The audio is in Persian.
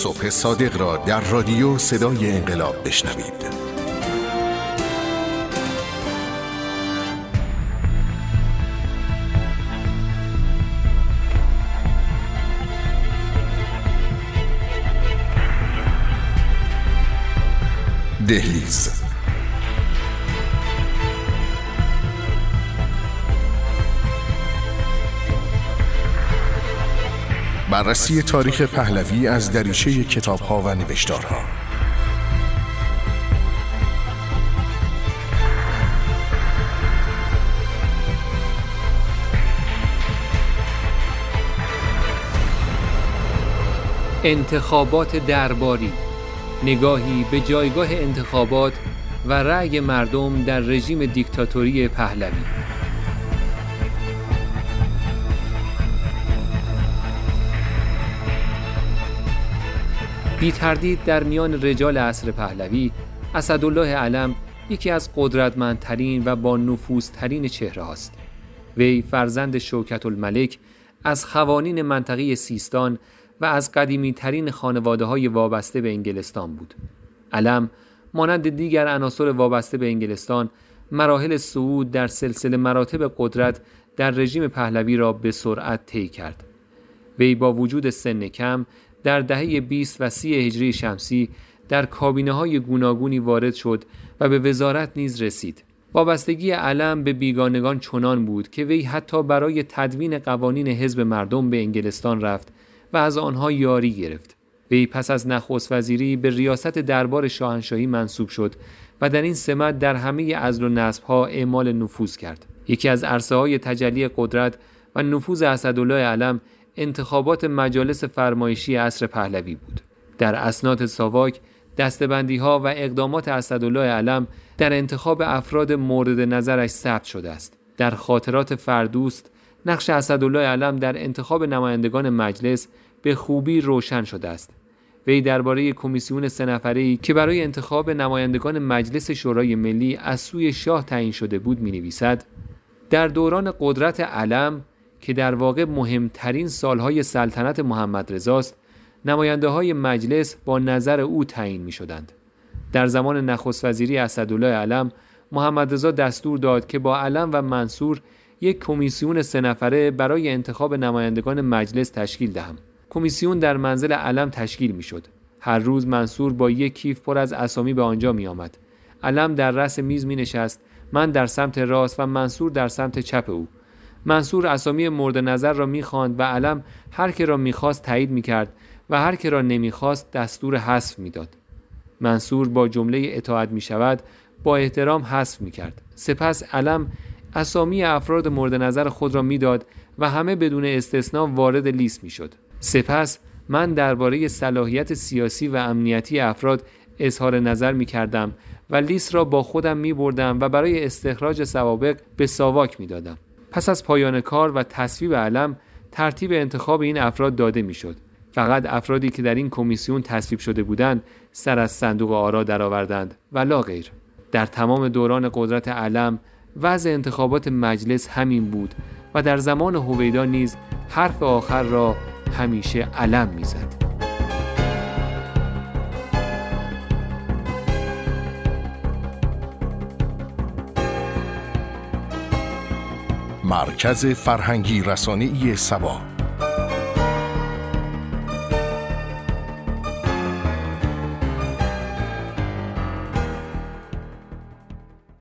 صبح صادق را در رادیو صدای انقلاب بشنوید. دهلیز. بررسی تاریخ پهلوی از دریچه کتاب‌ها و نوشتارها. انتخابات درباری، نگاهی به جایگاه انتخابات و رأی مردم در رژیم دیکتاتوری پهلوی. بی تردید در میان رجال عصر پهلوی، اسدالله علم یکی از قدرتمندترین و با نفوذترین چهره هاست. وی فرزند شوکت الملک از خوانین منطقه سیستان و از قدیمی ترین خانواده های وابسته به انگلستان بود. علم مانند دیگر عناصر وابسته به انگلستان مراحل صعود در سلسله مراتب قدرت در رژیم پهلوی را به سرعت طی کرد. وی با وجود سن کم در دهه 20 و 30 هجری شمسی در کابینه‌های گوناگونی وارد شد و به وزارت نیز رسید. وابستگی علم به بیگانگان چنان بود که وی حتی برای تدوین قوانین حزب مردم به انگلستان رفت و از آنها یاری گرفت. وی پس از نخست وزیری به ریاست دربار شاهنشاهی منصوب شد و در این سمت در همه عزل و نصب‌ها اعمال نفوذ کرد. یکی از عرصه‌های تجلی قدرت و نفوذ اسدالله علم انتخابات مجالس فرمایشی عصر پهلوی بود. در اسناد ساواک دسته‌بندی‌ها و اقدامات اسدالله علم در انتخاب افراد مورد نظرش ثبت شده است. در خاطرات فردوست نقش اسدالله علم در انتخاب نمایندگان مجلس به خوبی روشن شده است. وی درباره کمیسیون 3 نفره‌ای که برای انتخاب نمایندگان مجلس شورای ملی از سوی شاه تعیین شده بود می‌نویسد: در دوران قدرت علم که در واقع مهمترین سالهای سلطنت محمد رضاست، نماینده‌های مجلس با نظر او تعیین می‌شدند. در زمان نخست وزیری اسدالله علم، محمد رضا دستور داد که با علم و منصور یک کمیسیون 3 نفره برای انتخاب نمایندگان مجلس تشکیل دهم. کمیسیون در منزل علم تشکیل می‌شد. هر روز منصور با یک کیف پر از اسامی به آنجا می‌آمد. علم در رأس میز می‌نشست، من در سمت راست و منصور در سمت چپ او. منصور اسامی مورد نظر را می‌خواند و علم هر که را می‌خواست تایید می‌کرد و هر که را نمی‌خواست دستور حذف می‌داد. منصور با جمله اطاعت می‌شود با احترام حذف می‌کرد. سپس علم اسامی افراد مورد نظر خود را می‌داد و همه بدون استثنا وارد لیست می‌شد. سپس من درباره صلاحیت سیاسی و امنیتی افراد اظهار نظر می‌کردم و لیست را با خودم می‌بردم و برای استخراج سوابق به ساواک می‌دادم. پس از پایان کار و تصویب علم ترتیب انتخاب این افراد داده می‌شد. فقط افرادی که در این کمیسیون تصویب شده بودند سر از صندوق آرا درآوردند و لا غیر. در تمام دوران قدرت علم وضع انتخابات مجلس همین بود و در زمان هویدا نیز حرف آخر را همیشه علم می‌زد. مرکز فرهنگی رسانه‌ای سبا.